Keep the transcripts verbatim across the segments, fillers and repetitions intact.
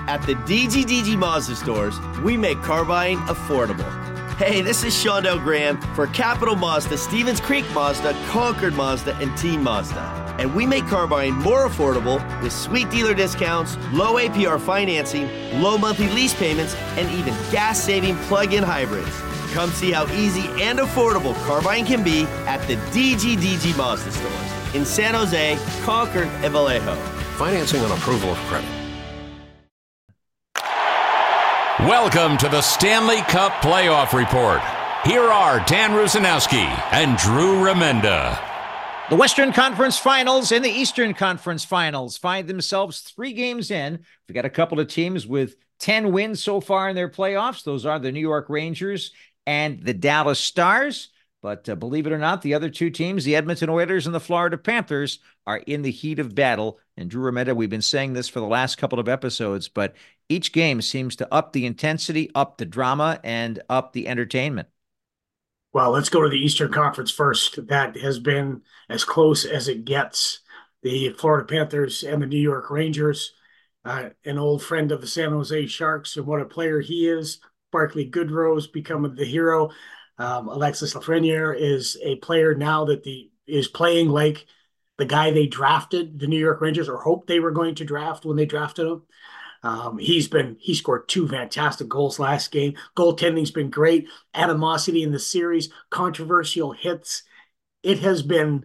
At the D G D G Mazda stores, we make car buying affordable. Hey, this is Shondell Graham for Capital Mazda, Stevens Creek Mazda, Concord Mazda, and Team Mazda. And we make car buying more affordable with sweet dealer discounts, low A P R financing, low monthly lease payments, and even gas-saving plug-in hybrids. Come see how easy and affordable car buying can be at the D G D G Mazda stores in San Jose, Concord, and Vallejo. Financing on approval of credit. Welcome to the Stanley Cup Playoff Report. Here are Dan Rusanowski and Drew Remenda. The Western Conference Finals and the Eastern Conference Finals find themselves three games in. We got a couple of teams with ten wins so far in their playoffs. Those are the New York Rangers and the Dallas Stars. But uh, believe it or not, the other two teams, the Edmonton Oilers and the Florida Panthers, are in the heat of battle. And Drew Remenda, we've been saying this for the last couple of episodes, but each game seems to up the intensity, up the drama, and up the entertainment. Well, let's go to the Eastern Conference first. That has been as close as it gets. The Florida Panthers and the New York Rangers, uh, an old friend of the San Jose Sharks, and what a player he is. Barclay Goodrow's become the hero. Um, Alexis Lafreniere is a player now that the is playing like the guy they drafted, the New York Rangers, or hoped they were going to draft when they drafted him. Um, he's been he scored two fantastic goals last game. Goaltending's been great. Animosity in the series, controversial hits. It has been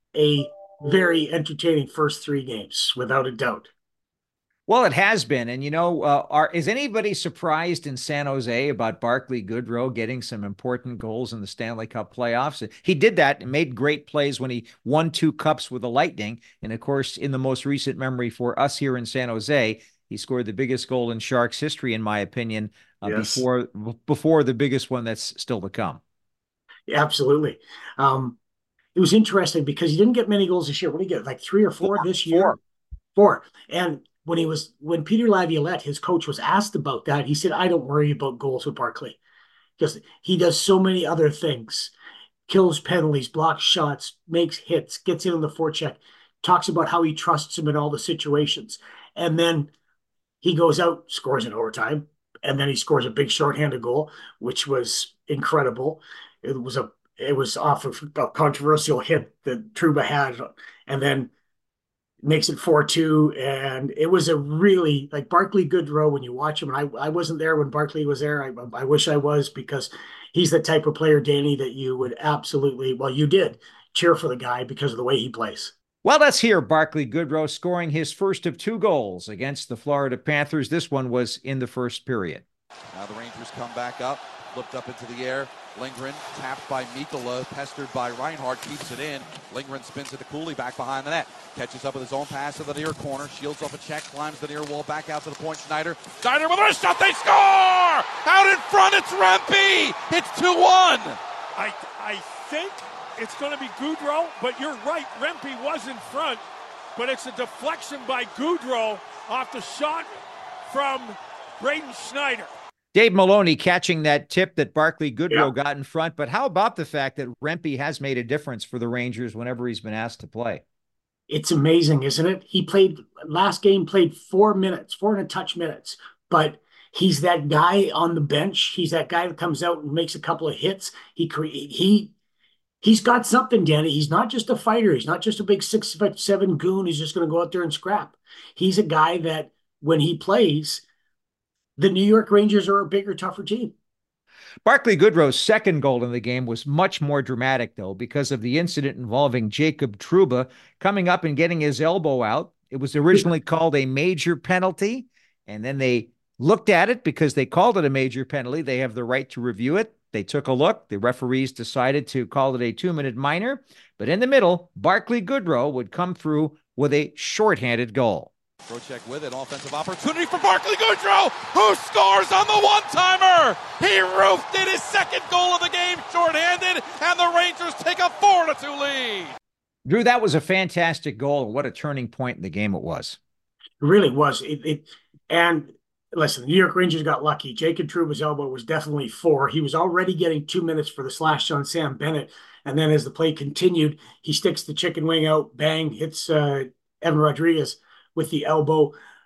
a very entertaining first three games, without a doubt. Well, it has been. And, you know, uh, are is anybody surprised in San Jose about Barclay Goodrow getting some important goals in the Stanley Cup playoffs? He did that and made great plays when he won two cups with the Lightning. And, of course, in the most recent memory for us here in San Jose, he scored the biggest goal in Sharks history, in my opinion, uh, yes. before before the biggest one that's still to come. Yeah, absolutely. Um, it was interesting because he didn't get many goals this year. What did he get? Like three or four, four this year? Four. Four. And when he was when Peter Laviolette, his coach, was asked about that, he said, I don't worry about goals with Barclay because he does so many other things. Kills penalties, blocks shots, makes hits, gets in on the forecheck, talks about how he trusts him in all the situations. And then he goes out, scores in overtime, and then he scores a big shorthanded goal, which was incredible. It was a it was off of a controversial hit that Trouba had, and then makes it four two. And it was a really, like, Barclay Goodrow, when you watch him, and I, I wasn't there when Barclay was there. I, I wish I was, because he's the type of player, Danny, that you would absolutely, well, you did cheer for the guy because of the way he plays. Well, let's hear Barclay Goodrow scoring his first of two goals against the Florida Panthers. This one was in the first period. Now the Rangers come back up, flipped up into the air. Lindgren tapped by Mikkola, pestered by Reinhart, keeps it in. Lindgren spins it to Cooley back behind the net. Catches up with his own pass to the near corner. Shields off a check, climbs the near wall, back out to the point. Schneider. Schneider with a shot, they score! Out in front, it's Rempe! It's two one! I, I think it's going to be Goodrow, but you're right, Rempe was in front, but it's a deflection by Goodrow off the shot from Braden Schneider. Dave Maloney catching that tip that Barclay Goodrow Yeah. got in front. But how about the fact that Rempe has made a difference for the Rangers whenever he's been asked to play? It's amazing, isn't it? He played, last game, played four minutes, four and a touch minutes, but he's that guy on the bench. He's that guy that comes out and makes a couple of hits. He create he he's got something, Danny. He's not just a fighter. He's not just a big six foot seven goon who's just going to go out there and scrap. He's a guy that when he plays, the New York Rangers are a bigger, tougher team. Barclay Goodrow's second goal in the game was much more dramatic, though, because of the incident involving Jacob Trouba coming up and getting his elbow out. It was originally called a major penalty, and then they looked at it because they called it a major penalty. They have the right to review it. They took a look. The referees decided to call it a two-minute minor. But in the middle, Barclay Goodrow would come through with a shorthanded goal. Trocheck with it, offensive opportunity for Barclay Goodrow, who scores on the one-timer. He roofed it, his second goal of the game, shorthanded, and the Rangers take a four to two lead. Drew, that was a fantastic goal, and what a turning point in the game it was. It really was. It, it and listen, the New York Rangers got lucky. Jacob Trouba's elbow was definitely four. He was already getting two minutes for the slash on Sam Bennett, and then as the play continued, he sticks the chicken wing out, bang, hits uh, Evan Rodriguez with the elbow.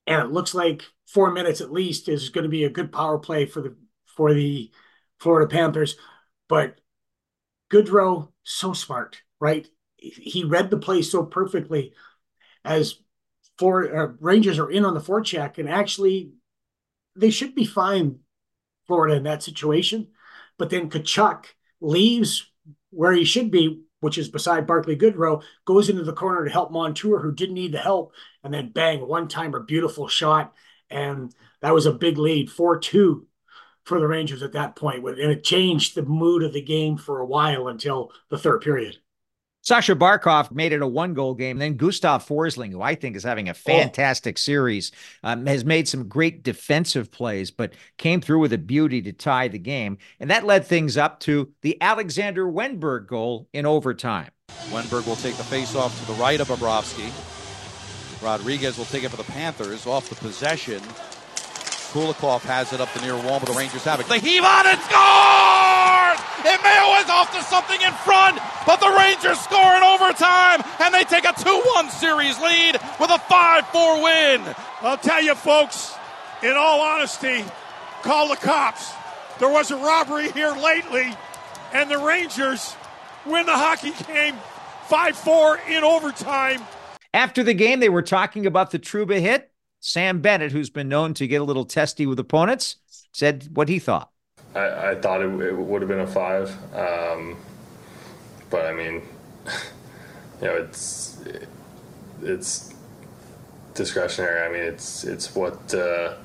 And it looks like four minutes at least is going to be a good power play for the for the Florida Panthers. But Goodrow, so smart, right? He read the play so perfectly as for uh, Rangers are in on the forecheck, and actually they should be fine, Florida, in that situation. But then Tkachuk leaves where he should be, which is beside Barclay Goodrow, goes into the corner to help Montour, who didn't need the help, and then bang, one-timer, beautiful shot, and that was a big lead, four two for the Rangers at that point, and it changed the mood of the game for a while until the third period. Sasha Barkov made it a one-goal game. Then Gustav Forsling, who I think is having a fantastic oh. series, um, has made some great defensive plays, but came through with a beauty to tie the game. And that led things up to the Alexander Wennberg goal in overtime. Wennberg will take the face-off to the right of Bobrovsky. Rodriguez will take it for the Panthers off the possession. Kulikov has it up the near wall, but the Rangers have it. They heave on and score! Emil is off to something in front, but the Rangers score in overtime, and they take a two one series lead with a five four win. I'll tell you, folks, in all honesty, call the cops. There was a robbery here lately, and the Rangers win the hockey game five four in overtime. After the game, they were talking about the Trouba hit. Sam Bennett, who's been known to get a little testy with opponents, said what he thought. I, I thought it, it would have been a five, um, but I mean, you know, it's it, it's discretionary. I mean, it's it's what uh,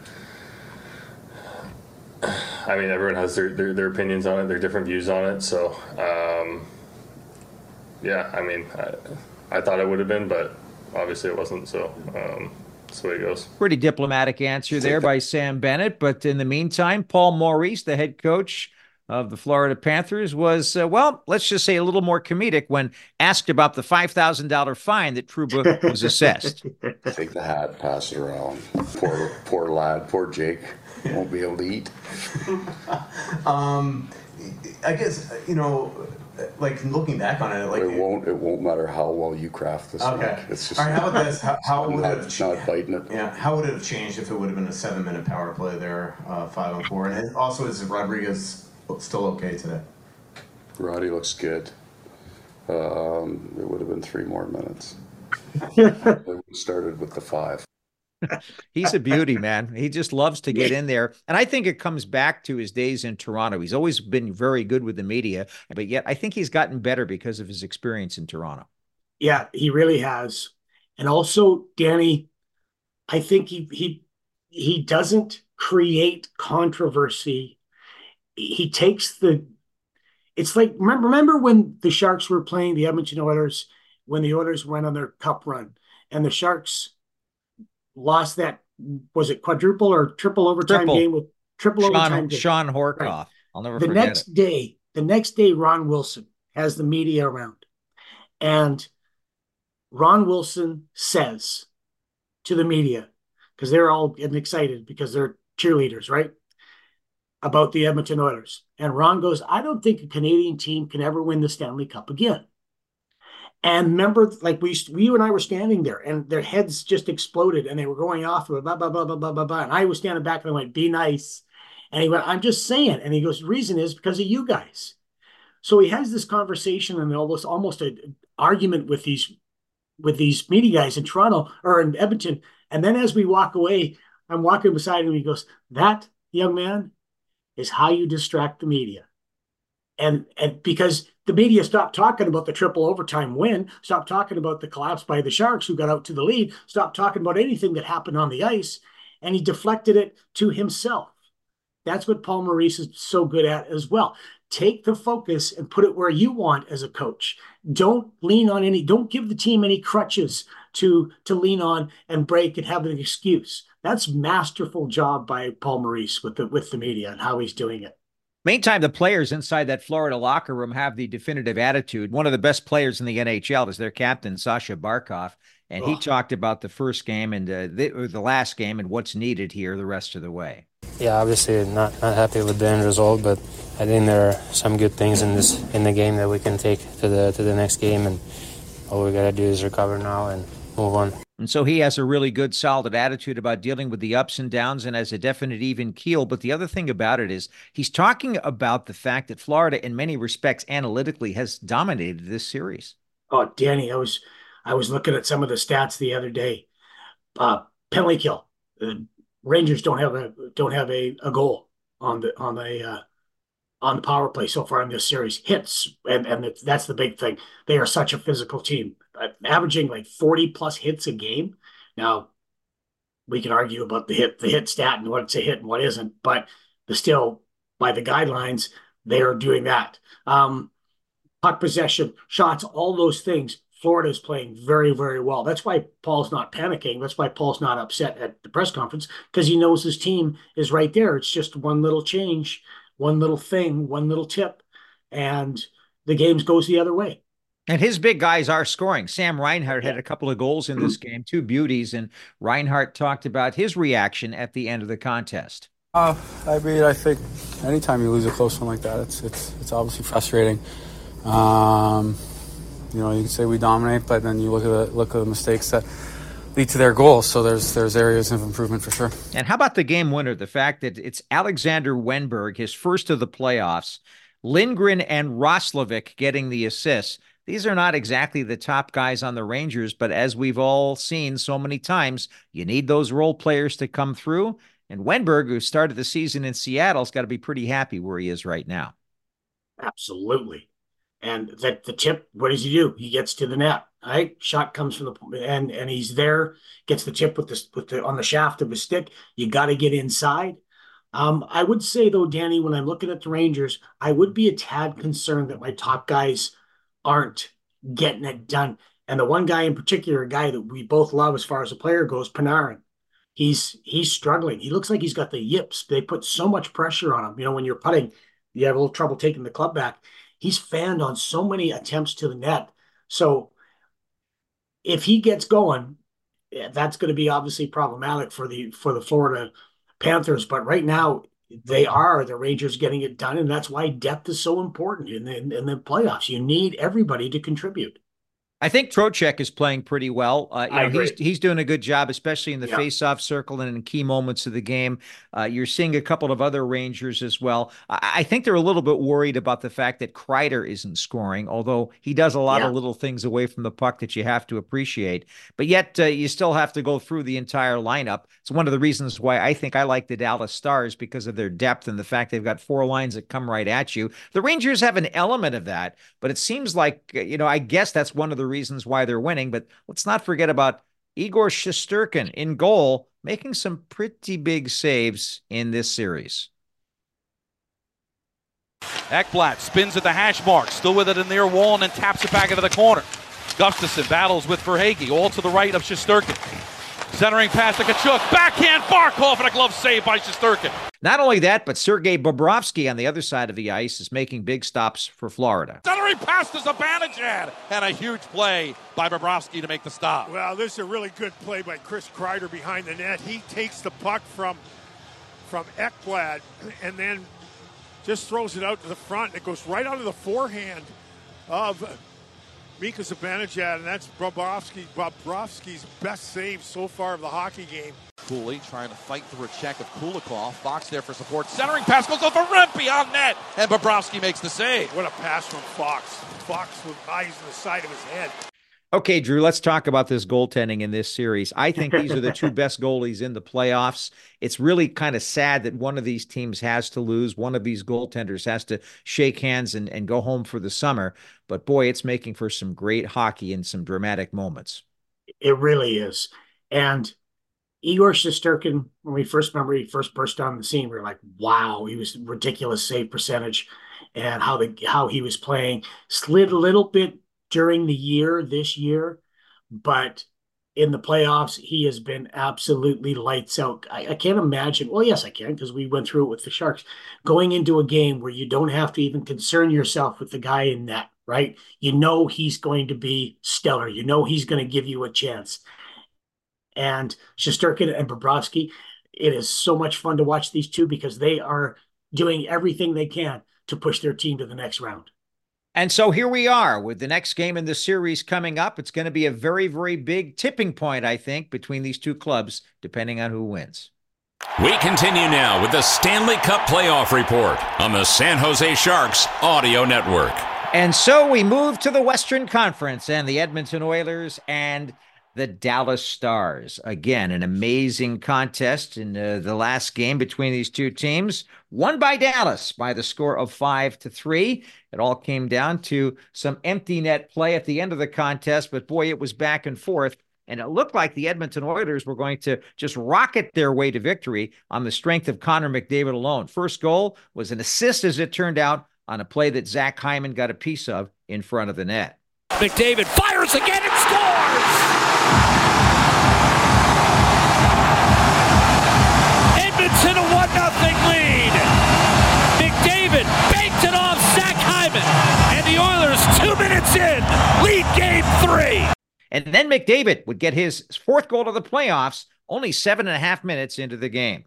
I mean. Everyone has their, their their opinions on it, their different views on it. So, um, yeah, I mean, I, I thought it would have been, but obviously it wasn't. So. Um, That's the way it goes. Pretty diplomatic answer there by Sam Bennett. But in the meantime, Paul Maurice, the head coach of the Florida Panthers, was, uh, well, let's just say a little more comedic when asked about the five thousand dollars fine that Trouba was assessed. Take the hat, pass it around. Poor, poor lad, poor Jake. Won't be able to eat. um, I guess, you know, like looking back on it, like it won't. It won't matter how well you craft this. Okay. Week. It's just. All right. How about this? How, how would not, it have not biting it? Yeah. How would it have changed if it would have been a seven-minute power play there, uh, five on four? And also, is Rodriguez still okay today? Roddy looks good. Um, it would have been three more minutes. It started with the five. He's a beauty, man. He just loves to get in there. And I think it comes back to his days in Toronto. He's always been very good with the media, but yet I think he's gotten better because of his experience in Toronto. Yeah, he really has. And also, Danny, I think he he he doesn't create controversy. He takes the it's like remember remember when the Sharks were playing the Edmonton Oilers, when the Oilers went on their cup run and the Sharks lost that, was it quadruple or triple overtime triple. game with triple Sean, overtime game. Sean Horkoff. Right. I'll never the forget next it. day, the next day, Ron Wilson has the media around. And Ron Wilson says to the media, because they're all getting excited because they're cheerleaders, right? About the Edmonton Oilers. And Ron goes, I don't think a Canadian team can ever win the Stanley Cup again. And remember, like we, you and I were standing there, and their heads just exploded, and they were going off of blah blah blah blah blah blah blah. And I was standing back, and I went, "Be nice." And he went, "I'm just saying." And he goes, "The reason is because of you guys." So he has this conversation and almost almost an argument with these with these media guys in Toronto or in Edmonton. And then as we walk away, I'm walking beside him. And he goes, "That, young man, is how you distract the media." And, and because the media stopped talking about the triple overtime win, stopped talking about the collapse by the Sharks who got out to the lead, stopped talking about anything that happened on the ice, and he deflected it to himself. That's what Paul Maurice is so good at as well. Take the focus and put it where you want as a coach. Don't lean on any, don't give the team any crutches to, to lean on and break and have an excuse. That's masterful job by Paul Maurice with the, with the media and how he's doing it. Meantime, the players inside that Florida locker room have the definitive attitude. One of the best players in the N H L is their captain, Sasha Barkov, and oh. he talked about the first game and uh, the, or the last game and what's needed here the rest of the way. Yeah, obviously not not happy with the end result, but I think there are some good things in this in the game that we can take to the to the next game, and all we gotta do is recover now and move on. And so he has a really good, solid attitude about dealing with the ups and downs and has a definite even keel. But the other thing about it is he's talking about the fact that Florida, in many respects, analytically, has dominated this series. Oh, Danny, I was I was looking at some of the stats the other day. Uh, penalty kill. The Rangers don't have a don't have a, a goal on the on the uh, on the power play so far in this series. Hits, and and that's the big thing. They are such a physical team, uh, averaging like forty plus hits a game. Now, we can argue about the hit the hit stat and what's a hit and what isn't, but the still by the guidelines they are doing that. Um, puck possession, shots, all those things. Florida is playing very, very well. That's why Paul's not panicking. That's why Paul's not upset at the press conference, because he knows his team is right there. It's just one little change, one little thing, one little tip, and the game goes the other way. And his big guys are scoring. Sam Reinhart had a couple of goals in this game, two beauties, and Reinhart talked about his reaction at the end of the contest. Uh, I mean, I think anytime you lose a close one like that, it's it's it's obviously frustrating. Um, you know, you can say we dominate, but then you look at the look at the mistakes that lead to their goals. So there's there's areas of improvement for sure. And how about the game winner? The fact that it's Alexander Wenberg, his first of the playoffs, Lindgren and Roslovic getting the assists. These are not exactly the top guys on the Rangers, but as we've all seen so many times, you need those role players to come through. And Wenberg, who started the season in Seattle, has got to be pretty happy where he is right now. Absolutely. And that the tip, what does he do? He gets to the net, right? Shot comes from the and and he's there, gets the tip with the with the on the shaft of his stick. You got to get inside. Um, I would say though, Danny, when I'm looking at the Rangers, I would be a tad concerned that my top guys aren't getting it done. And the one guy in particular, a guy that we both love as far as a player goes, Panarin. He's he's struggling. He looks like he's got the yips. They put so much pressure on him. You know, when you're putting, you have a little trouble taking the club back. He's fanned on so many attempts to the net. So if he gets going, that's going to be obviously problematic for the for the Florida Panthers. But right now, they are the Rangers getting it done, and that's why depth is so important in the, in the playoffs. You need everybody to contribute. I think Trocheck is playing pretty well. Uh, you I know, agree. he's he's doing a good job, especially in the Yeah. face-off circle and in key moments of the game. Uh, you're seeing a couple of other Rangers as well. I, I think they're a little bit worried about the fact that Kreider isn't scoring, although he does a lot Yeah. of little things away from the puck that you have to appreciate. But yet uh, you still have to go through the entire lineup. It's one of the reasons why I think I like the Dallas Stars, because of their depth and the fact they've got four lines that come right at you. The Rangers have an element of that, but it seems like, uh, you know, I guess that's one of the reasons why they're winning. But let's not forget about Igor Shesterkin in goal, making some pretty big saves in this series. Ekblad spins at the hash mark, still with it in near wall, and then taps it back into the corner. Gustafsson battles with Verhaeghe, all to the right of Shesterkin. Centering pass to Tkachuk, backhand Barkov, and a glove save by Shesterkin. Not only that, but Sergei Bobrovsky on the other side of the ice is making big stops for Florida. Centering pass to Zibanejad, and a huge play by Bobrovsky to make the stop. Well, this is a really good play by Chris Kreider behind the net. He takes the puck from from Ekblad and then just throws it out to the front. It goes right onto the forehand of Mika Zibanejad, and that's Bobrovsky, Bobrovsky's best save so far of the hockey game. Cooley trying to fight through a check of Kulikov. Fox there for support. Centering pass goes over Rempe on net, and Bobrovsky makes the save. What a pass from Fox. Fox with eyes on the side of his head. Okay, Drew, let's talk about this goaltending in this series. I think these are the two best goalies in the playoffs. It's really kind of sad that one of these teams has to lose. One of these goaltenders has to shake hands and, and go home for the summer. But boy, it's making for some great hockey and some dramatic moments. It really is. And Igor Shesterkin, when we first remember he first burst on the scene, we were like, wow, he was ridiculous save percentage, and how the how he was playing. Slid a little bit during the year this year, but in the playoffs, he has been absolutely lights out. I, I can't imagine. Well, yes, I can, because we went through it with the Sharks. Going into a game where you don't have to even concern yourself with the guy in net, right? You know he's going to be stellar. You know he's going to give you a chance. And Shesterkin and Bobrovsky, it is so much fun to watch these two because they are doing everything they can to push their team to the next round. And so here we are with the next game in the series coming up. It's going to be a very, very big tipping point, I think, between these two clubs, depending on who wins. We continue now with the Stanley Cup Playoff Report on the San Jose Sharks Audio Network. And so we move to the Western Conference and the Edmonton Oilers and the Dallas Stars. Again, an amazing contest in uh, the last game between these two teams, won by Dallas by the score of five to three. It all came down to some empty net play at the end of the contest, but boy, it was back and forth. And it looked like the Edmonton Oilers were going to just rocket their way to victory on the strength of Connor McDavid alone. First goal was an assist, as it turned out, on a play that Zach Hyman got a piece of in front of the net. McDavid fires again and scores! Edmonton a one nothing lead. McDavid banked it off Zach Hyman, and the Oilers, two minutes in, lead game three. And then McDavid would get his fourth goal of the playoffs only seven and a half minutes into the game.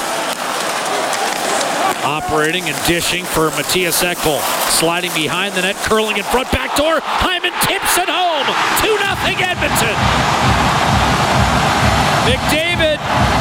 Operating and dishing for Matthias Ekholm. Sliding behind the net, curling in front, back door. Hyman tips it home. two nothing Edmonton. McDavid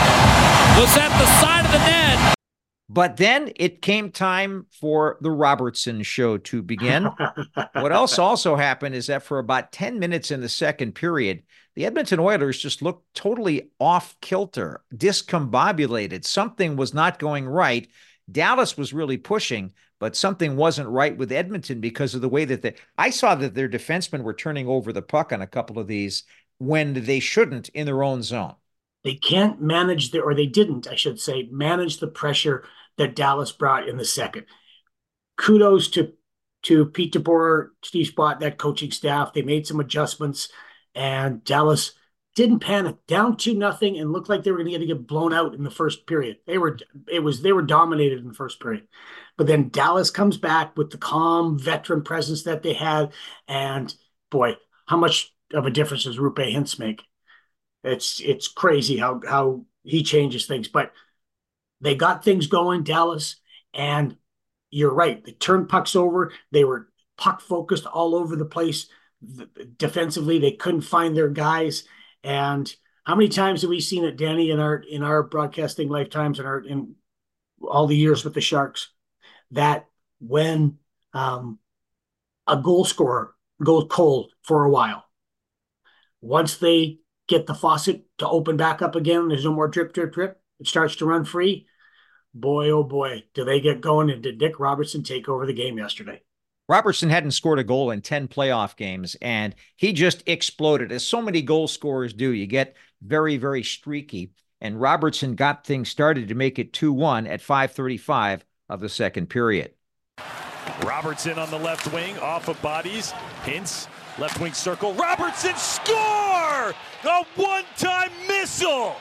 was at the side of the net. But then it came time for the Robertson show to begin. What else also happened is that for about ten minutes in the second period, the Edmonton Oilers just looked totally off kilter, discombobulated. Something was not going right. Dallas was really pushing, but something wasn't right with Edmonton because of the way that they, I saw that their defensemen were turning over the puck on a couple of these when they shouldn't in their own zone. They can't manage the, or they didn't, I should say, manage the pressure that Dallas brought in the second. Kudos to, to Pete DeBoer, Steve Spott, that coaching staff. They made some adjustments, and Dallas didn't panic, down two nothing, and looked like they were going to get blown out in the first period. They were, it was, they were dominated in the first period. But then Dallas comes back with the calm veteran presence that they had, and boy, how much of a difference does Roope Hintz make? It's it's crazy how how he changes things. But they got things going, Dallas, and you're right. They turned pucks over. They were puck focused all over the place. Defensively, they couldn't find their guys. And how many times have we seen it, Danny, in our in our broadcasting lifetimes and our in all the years with the Sharks, that when um, a goal scorer goes cold for a while, once they get the faucet to open back up again, there's no more drip, drip, drip, it starts to run free. Boy, oh boy, do they get going, and did Nick Robertson take over the game yesterday? Robertson hadn't scored a goal in ten playoff games, and he just exploded, as so many goal scorers do. You get very, very streaky, and Robertson got things started to make it two one at five thirty-five of the second period. Robertson on the left wing, off of bodies. Hintz, left wing circle. Robertson score! A one-time missile!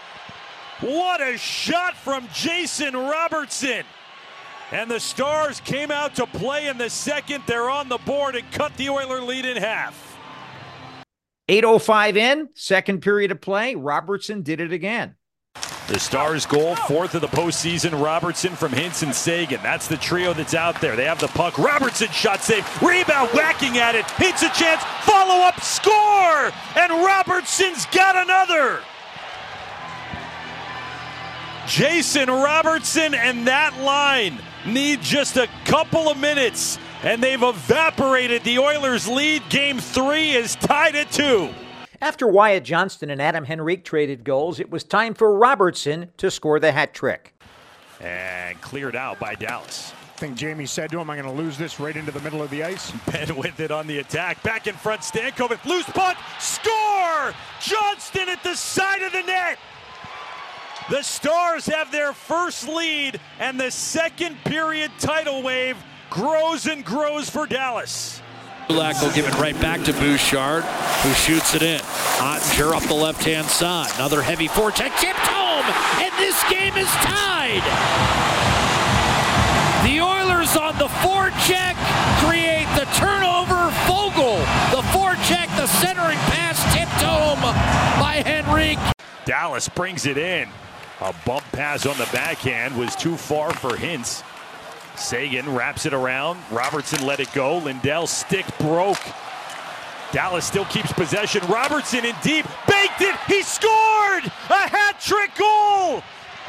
What a shot from Jason Robertson! And the Stars came out to play in the second. They're on the board and cut the Oiler lead in half. eight oh five in, second period of play. Robertson did it again. The Stars' goal, fourth of the postseason. Robertson from Hintz and Sagan. That's the trio that's out there. They have the puck. Robertson shot save. Rebound, whacking at it. Hintz a chance. Follow up, score! And Robertson's got another. Jason Robertson and that line need just a couple of minutes, and they've evaporated the Oilers' lead. Game three is tied at two. After Wyatt Johnston and Adam Henrique traded goals, it was time for Robertson to score the hat trick. And cleared out by Dallas. I think Jamie said to him, I'm going to lose this right into the middle of the ice. Ben with it on the attack. Back in front, Stankovic. Loose puck. Score! Johnston at the side of the net. The Stars have their first lead, and the second period tidal wave grows and grows for Dallas. Kulak will give it right back to Bouchard, who shoots it in. Ottinger up the left-hand side. Another heavy forecheck, tipped home, and this game is tied. The Oilers on the forecheck create the turnover. Fogle, the forecheck, the centering pass tipped home by Henrique. Dallas brings it in. A bump pass on the backhand was too far for Hintz. Seguin wraps it around. Robertson let it go. Lindell's stick broke. Dallas still keeps possession. Robertson in deep. Banked it. He scored! A hat-trick goal!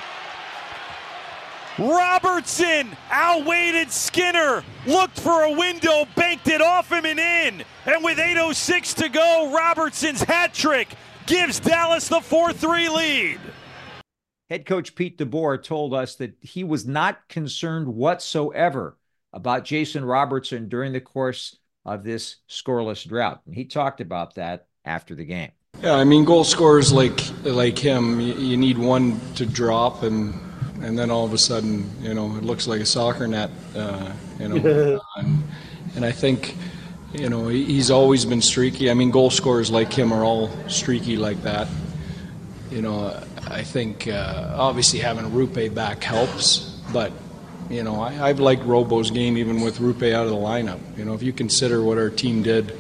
Robertson outweighted Skinner. Looked for a window. Banked it off him and in. And with eight oh six to go, Robertson's hat-trick gives Dallas the four three lead. Head coach Pete DeBoer told us that he was not concerned whatsoever about Jason Robertson during the course of this scoreless drought. And he talked about that after the game. Yeah, I mean, goal scorers like like him, you, you need one to drop, and and then all of a sudden, you know, it looks like a soccer net, uh, you know. and, and I think, you know, he's always been streaky. I mean, goal scorers like him are all streaky like that. You know, I think uh, obviously having Rupe back helps, but, you know, I, I've liked Robo's game even with Rupe out of the lineup. You know, if you consider what our team did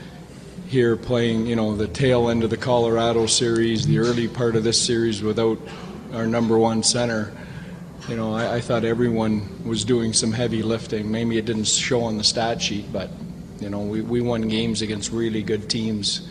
here playing, you know, the tail end of the Colorado series, the early part of this series without our number one center, you know, I, I thought everyone was doing some heavy lifting. Maybe it didn't show on the stat sheet, but, you know, we, we won games against really good teams.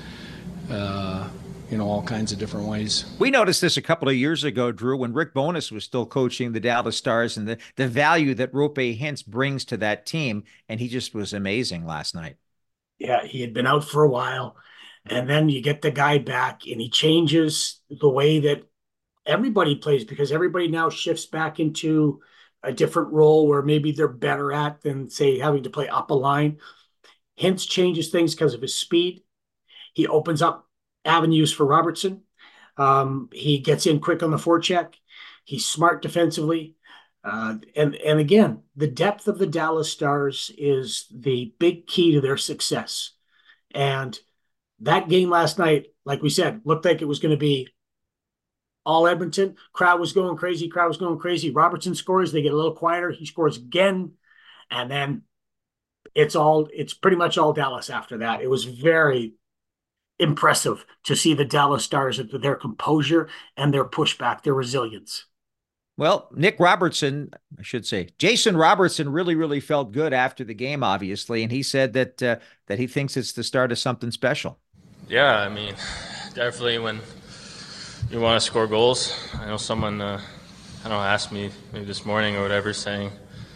Uh, you know, all kinds of different ways. We noticed this a couple of years ago, Drew, when Rick Bowness was still coaching the Dallas Stars, and the, the value that Rupe Hintz brings to that team, and he just was amazing last night. Yeah, he had been out for a while, and then you get the guy back, and he changes the way that everybody plays, because everybody now shifts back into a different role where maybe they're better at than, say, having to play up a line. Hintz changes things because of his speed. He opens up avenues for Robertson. Um, he gets in quick on the forecheck. He's smart defensively. Uh, and, and again, the depth of the Dallas Stars is the big key to their success. And that game last night, like we said, looked like it was going to be all Edmonton. Crowd was going crazy. Crowd was going crazy. Robertson scores. They get a little quieter. He scores again. And then it's all, it's pretty much all Dallas after that. It was very impressive to see the Dallas Stars, their composure and their pushback, their resilience. Well, Nick Robertson, I should say, Jason Robertson really, really felt good after the game, obviously, and he said that uh, that he thinks it's the start of something special. Yeah, I mean, definitely when you want to score goals. I know someone, uh, I don't know, asked me maybe this morning or whatever, saying,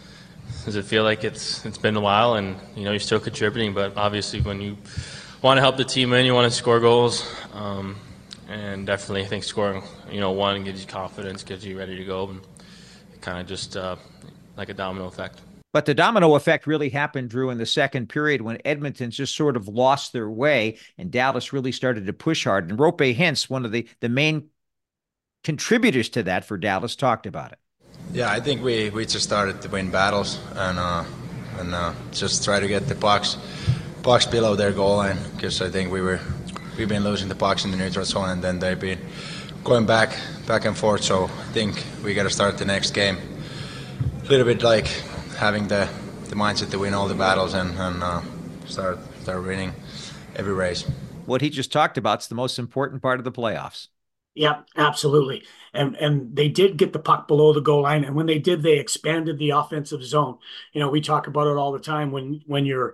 does it feel like it's it's been a while and, you know, you're still contributing, but obviously when you want to help the team win, you want to score goals, um, and definitely I think scoring, you know, one gives you confidence, gets you ready to go, and kind of just uh, like a domino effect. But the domino effect really happened, Drew, in the second period when Edmonton just sort of lost their way and Dallas really started to push hard. And Rupe Hintz, one of the, the main contributors to that for Dallas, talked about it. Yeah, I think we, we just started to win battles and uh, and uh, just try to get the pucks pucks below their goal line, because I think we were we've been losing the pucks in the neutral zone, and then they've been going back back and forth. So I think we got to start the next game a little bit like having the, the mindset to win all the battles and, and uh, start start winning every race. What he just talked about is the most important part of the playoffs. Yeah, absolutely. And and they did get the puck below the goal line, and when they did, they expanded the offensive zone. You know, we talk about it all the time. When when you're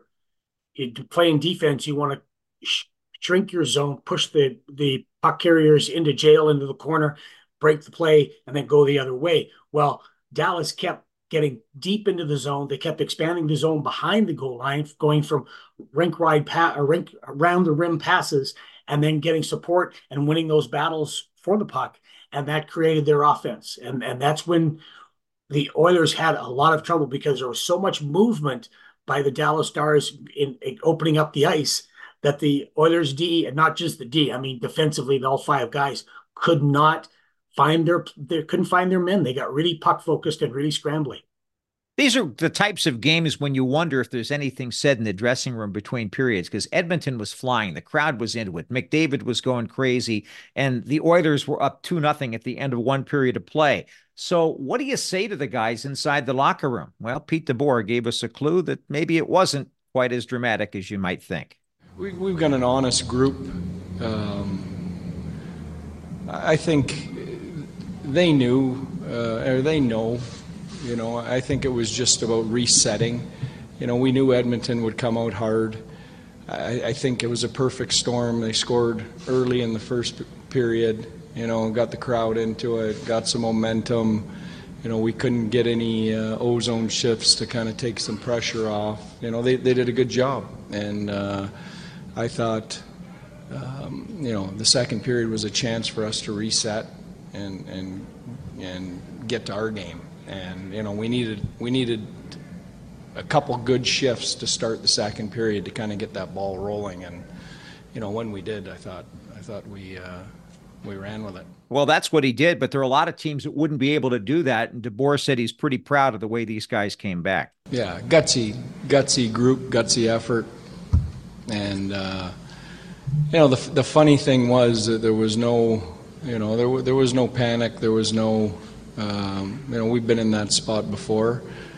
playing defense, you want to sh- shrink your zone, push the, the puck carriers into jail, into the corner, break the play, and then go the other way. Well, Dallas kept getting deep into the zone. They kept expanding the zone behind the goal line, going from rink wide pa- or rink around the rim passes, and then getting support and winning those battles for the puck. And that created their offense. And, and that's when the Oilers had a lot of trouble, because there was so much movement by the Dallas Stars in, in opening up the ice that the Oilers D, and not just the D, I mean, defensively, all five guys could not find their, they couldn't find their men. They got really puck focused and really scrambly. These are the types of games when you wonder if there's anything said in the dressing room between periods, because Edmonton was flying. The crowd was into it. McDavid was going crazy, and the Oilers were up two nothing at the end of one period of play. So what do you say to the guys inside the locker room? Well, Pete DeBoer gave us a clue that maybe it wasn't quite as dramatic as you might think. We, we've got an honest group. Um, I think they knew, uh, or they know You know, I think it was just about resetting. You know, we knew Edmonton would come out hard. I, I think it was a perfect storm. They scored early in the first period, you know, got the crowd into it, got some momentum. You know, we couldn't get any uh, ozone shifts to kind of take some pressure off. You know, they, they did a good job. And uh, I thought, um, you know, the second period was a chance for us to reset and and and get to our game. And, you know, we needed we needed a couple good shifts to start the second period to kind of get that ball rolling. And, you know, when we did, I thought I thought we uh, we ran with it. Well, that's what he did, but there are a lot of teams that wouldn't be able to do that. And DeBoer said he's pretty proud of the way these guys came back. Yeah, gutsy, gutsy group, gutsy effort. And, uh, you know, the the funny thing was that there was no, you know, there, there was no panic. There was no, um, you know, we've been in that spot before.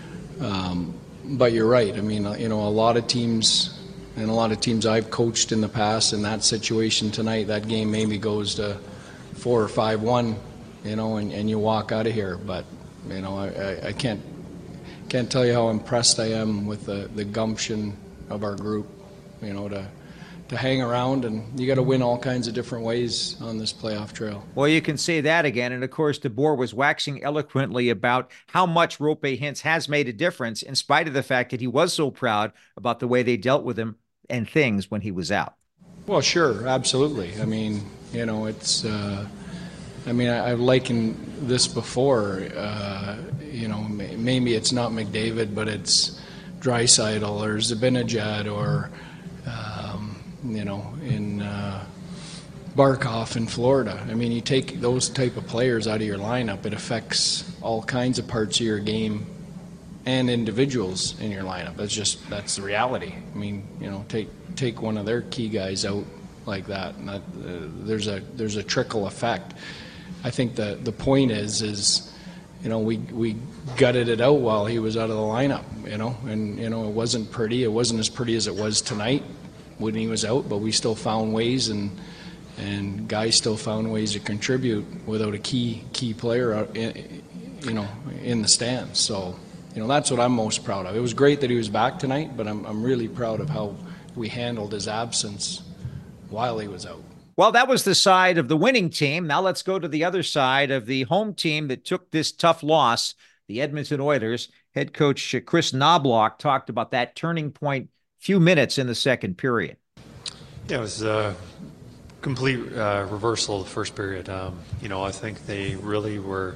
Um, but you're right. I mean, you know, a lot of teams and a lot of teams I've coached in the past in that situation tonight, that game maybe goes to four or five one, you know, and, and you walk out of here. But, you know, I, I, I can't can't tell you how impressed I am with the, the gumption of our group, you know, to to hang around, and you got to win all kinds of different ways on this playoff trail. Well, you can say that again. And of course, DeBoer was waxing eloquently about how much Roope Hintz has made a difference, in spite of the fact that he was so proud about the way they dealt with him and things when he was out. Well, sure, absolutely. I mean, you know, it's, uh, I mean, I, I've likened this before, uh, you know, maybe it's not McDavid, but it's Draisaitl or Zibanejad or, um, you know, in uh, Barkov in Florida. I mean, you take those type of players out of your lineup, it affects all kinds of parts of your game and individuals in your lineup. That's just, that's the reality. I mean, you know, take take one of their key guys out like that, and that uh, there's a there's a trickle effect. I think the the point is is you know, we we gutted it out while he was out of the lineup, you know, and you know, it wasn't pretty. It wasn't as pretty as it was tonight when he was out, but we still found ways, and and guys still found ways to contribute without a key key player out in, you know, in the stands. So, you know, that's what I'm most proud of. It was great that he was back tonight, but I'm I'm really proud of how we handled his absence while he was out. Well, that was the side of the winning team. Now let's go to the other side of the home team that took this tough loss, the Edmonton Oilers. Head coach Chris Knoblauch talked about that turning point few minutes in the second period. Yeah, it was a complete uh, reversal of the first period. Um, you know, I think they really were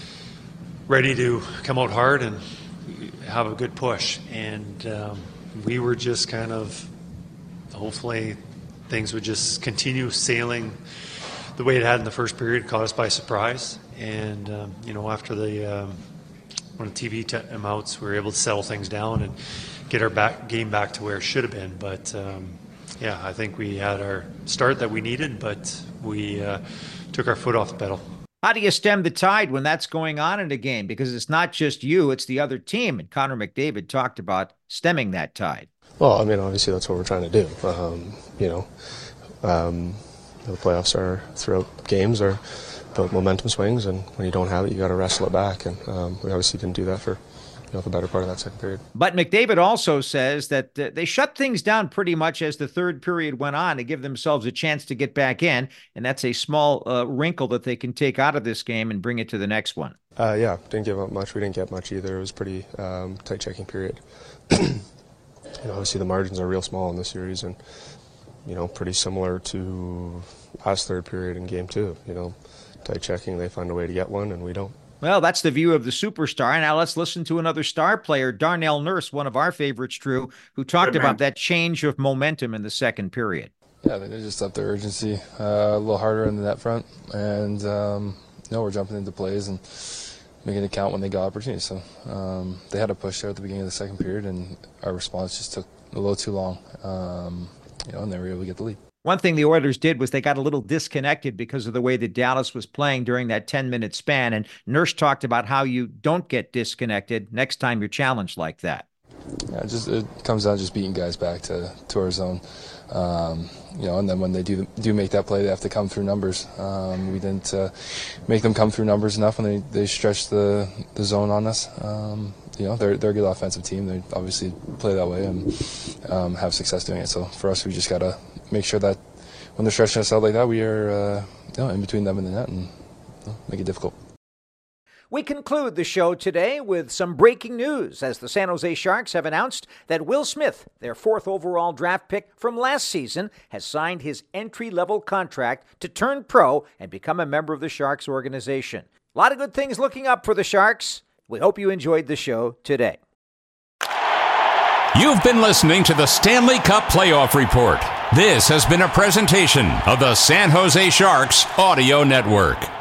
ready to come out hard and have a good push. And um, we were just kind of, hopefully things would just continue sailing the way it had in the first period, caught us by surprise. And, um, you know, after the um, one of the T V timeouts, we were able to settle things down and get our back game back to where it should have been. But, um, yeah, I think we had our start that we needed, but we uh, took our foot off the pedal. How do you stem the tide when that's going on in a game? Because it's not just you, it's the other team. And Connor McDavid talked about stemming that tide. Well, I mean, obviously that's what we're trying to do. Um, you know, um, the playoffs are throughout games are about momentum swings, and when you don't have it, you got to wrestle it back. And um, we obviously didn't do that for you know the better part of that second period. But McDavid also says that uh, they shut things down pretty much as the third period went on to give themselves a chance to get back in, and that's a small uh, wrinkle that they can take out of this game and bring it to the next one. Uh, yeah, didn't give up much. We didn't get much either. It was a pretty um, tight checking period. You know, obviously the margins are real small in this series, and you know, pretty similar to last third period in game two. You know, tight checking, they find a way to get one, and we don't. Well, that's the view of the superstar. Now let's listen to another star player, Darnell Nurse, one of our favorites, Drew, who talked about that change of momentum in the second period. Yeah, they just upped their urgency uh, a little harder in the net front, and um, you know, we're jumping into plays and making it count when they got opportunities. So um, they had a push there at the beginning of the second period, and our response just took a little too long, um, you know, and they were able to get the lead. One thing the Oilers did was they got a little disconnected because of the way that Dallas was playing during that ten-minute span, and Nurse talked about how you don't get disconnected next time you're challenged like that. Yeah, just it comes down to just beating guys back to, to our zone. Um, you know, and then when they do do make that play, they have to come through numbers. Um, we didn't uh, make them come through numbers enough when they, they stretched the, the zone on us. Um, you know, they're they're a good offensive team. They obviously play that way and um, have success doing it. So for us, we just got to make sure that when they're stretching us out like that, we are uh, you know, in between them and the net and you know, make it difficult. We conclude the show today with some breaking news as the San Jose Sharks have announced that Will Smith, their fourth overall draft pick from last season, has signed his entry-level contract to turn pro and become a member of the Sharks organization. A lot of good things looking up for the Sharks. We hope you enjoyed the show today. You've been listening to the Stanley Cup Playoff Report. This has been a presentation of the San Jose Sharks Audio Network.